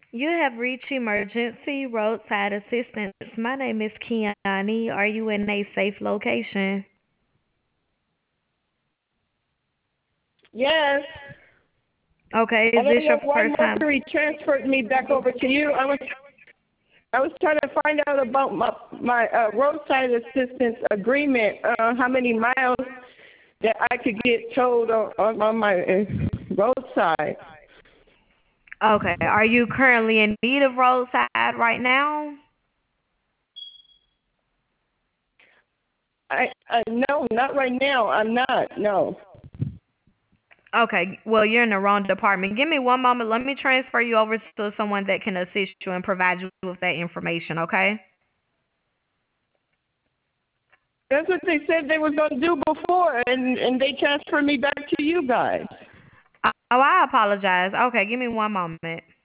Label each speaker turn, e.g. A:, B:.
A: You have reached emergency roadside assistance. My name is Kiani. Are you in a safe location?
B: Yes.
A: Okay,
B: I
A: is this
B: don't
A: your
B: know why
A: first time?
B: Mercury transferred me back over to you. I was trying to find out about my roadside assistance agreement. How many miles that I could get towed on my roadside.
A: Okay, are you currently in need of roadside right now?
B: I no, not right now. I'm not. No.
A: Okay, well, you're in the wrong department. Give me one moment. Let me transfer you over to someone that can assist you and provide you with that information, okay?
B: That's what they said they was gonna do before, and they transferred me back to you guys.
A: Oh, I apologize. Okay, give me one moment.